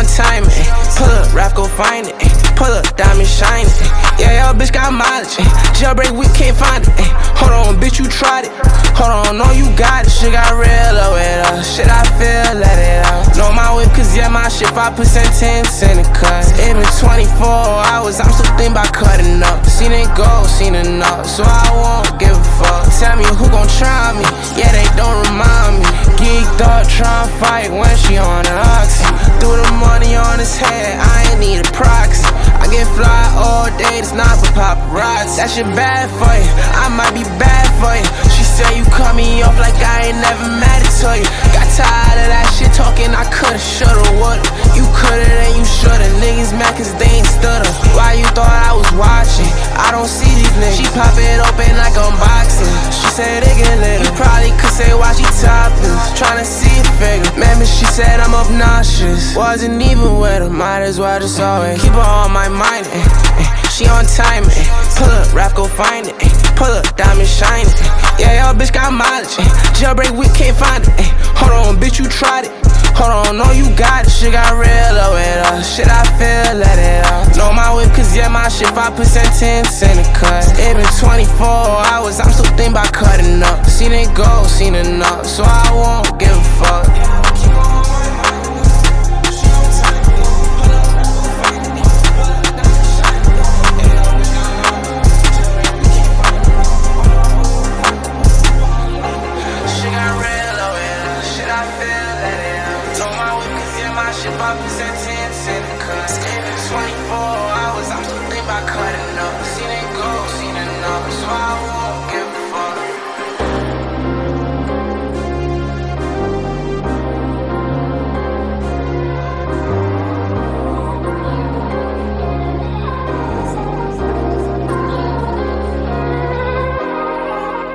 on time, pull up, rap go find it, pull up, diamond shine it. Yeah, your bitch got mileage, jailbreak, we can't find it. Hold on, bitch, you tried it. Hold on, no, you got it. Shit got real with us. Shit, I feel, let it out. Know my whip, cause yeah, my shit 5%, 10 cent a cut. It been 24 hours, I'm still thinking about cutting up. Seen it go, seen enough, so I won't give a fuck. Tell me who gon' try me, yeah, they don't remind me. Geeked up, tryna fight when she on the oxy. Threw the money on his head, I ain't need a proxy. I get fly all day, it's not for paparazzi. That shit bad for you, I might be bad for you. She said you cut me off like I ain't never mad to you. Got tired of that shit talking, I coulda, shoulda, woulda. You coulda, then you shoulda. Niggas mad cause they ain't stood up. Why you thought I was watching? I don't see these niggas. She pop it open like unboxing. She said it get lit. You probably could say why she topless, tryna see a figure. Remember she said I'm obnoxious. Wasn't even with her, might as well just always keep her on my mind. She on time, pull up, rap go find it, pull up, diamond shine it. Yeah, your bitch got mileage, jailbreak, we can't find it. Hold on, bitch, you tried it. Hold on, no, you got it. Shit got real with us. Shit, I feel, let it out. Know my whip, cause yeah, my shit 5%, 10 cent a cut. It been 24 hours, I'm still thinking about cutting up. Seen it go, seen enough, so I won't give a fuck. Shit 5%, 10 cent a cut. It been 24 hours, I'm still thinking about cutting up. Seen it